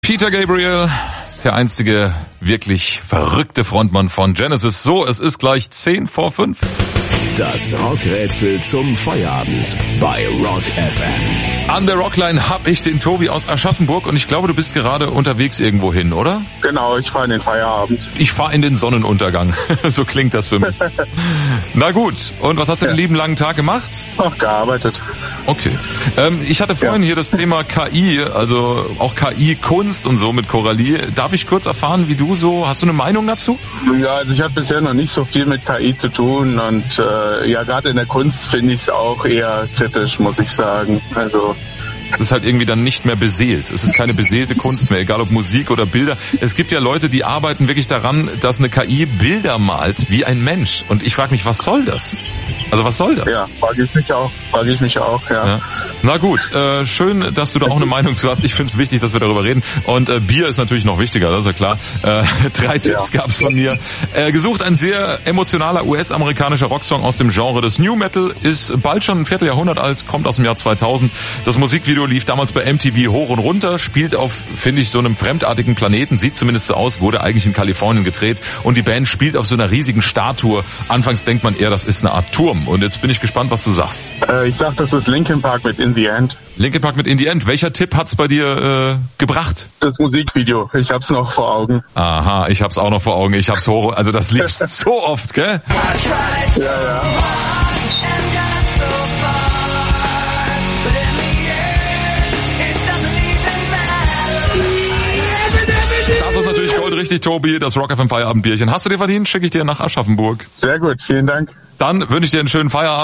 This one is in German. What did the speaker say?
Peter Gabriel, der einzige wirklich verrückte Frontmann von Genesis. So, es ist gleich 5:10. Das Rockrätsel zum Feierabend bei Rock FM. An der Rockline hab ich den Tobi aus Aschaffenburg und ich glaube, du bist gerade unterwegs irgendwo hin, oder? Genau, ich fahre in den Feierabend. Ich fahre in den Sonnenuntergang. So klingt das für mich. Na gut, und was hast du den lieben langen Tag gemacht? Ach, gearbeitet. Okay. Ich hatte vorhin hier das Thema KI, also auch KI-Kunst und so mit Coralie. Darf ich kurz erfahren, wie du so, hast du eine Meinung dazu? Ja, also ich habe bisher noch nicht so viel mit KI zu tun und ja, gerade in der Kunst finde ich es auch eher kritisch, muss ich sagen. Also es ist halt irgendwie dann nicht mehr beseelt. Es ist keine beseelte Kunst mehr, egal ob Musik oder Bilder. Es gibt ja Leute, die arbeiten wirklich daran, dass eine KI Bilder malt wie ein Mensch. Und ich frage mich, was soll das? Also was soll das? Ja, frage ich mich auch, ja. Na gut, schön, dass du da auch eine Meinung zu hast. Ich finde es wichtig, dass wir darüber reden. Und Bier ist natürlich noch wichtiger, das ist ja klar. 3 Tipps gab's von mir. Gesucht ein sehr emotionaler US-amerikanischer Rocksong aus dem Genre des New Metal, ist bald schon ein Vierteljahrhundert alt, kommt aus dem Jahr 2000. Das Musikvideo lief damals bei MTV hoch und runter, spielt auf, finde ich, so einem fremdartigen Planeten, sieht zumindest so aus, wurde eigentlich in Kalifornien gedreht und die Band spielt auf so einer riesigen Statue. Anfangs denkt man eher, das ist eine Art Turm und jetzt bin ich gespannt, was du sagst. Ich sag, das ist Linkin Park mit In the End. Linkin Park mit In the End. Welcher Tipp hat's bei dir gebracht? Das Musikvideo, ich hab's noch vor Augen. Aha, ich hab's auch noch vor Augen. Ich hab's hoch, also das lief so oft, gell? Ja. Das ist natürlich goldrichtig, Tobi, das Rock FM Feierabendbierchen. Hast du dir verdient? Schicke ich dir nach Aschaffenburg. Sehr gut, vielen Dank. Dann wünsche ich dir einen schönen Feierabend.